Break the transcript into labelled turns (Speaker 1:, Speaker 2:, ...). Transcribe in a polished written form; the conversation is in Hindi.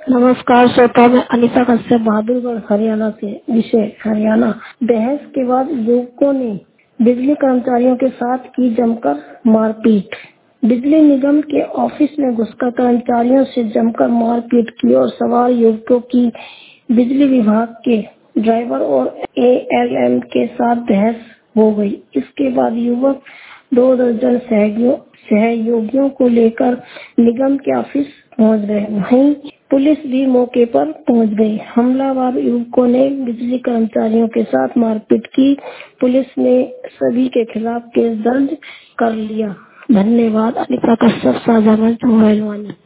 Speaker 1: नमस्कार श्रोता, मैं अनीता कश्यप बहादुरगढ़ हरियाणा से। विषय हरियाणा। बहस के बाद युवकों ने बिजली कर्मचारियों के साथ की जमकर मारपीट। बिजली निगम के ऑफिस में घुसकर कर्मचारियों से जमकर मारपीट की और सवार युवकों की बिजली विभाग के ड्राइवर और एएलएम के साथ बहस हो गई। इसके बाद युवक 2 दर्जन सहयोगियों को लेकर निगम के ऑफिस पहुंच गए। वहीं पुलिस भी मौके पर पहुंच गई। हमलावर युवकों ने बिजली कर्मचारियों के साथ मारपीट की। पुलिस ने सभी के खिलाफ केस दर्ज कर लिया। धन्यवाद। अनीता कश्यप, साझा मंच, मोबाइल वाणी।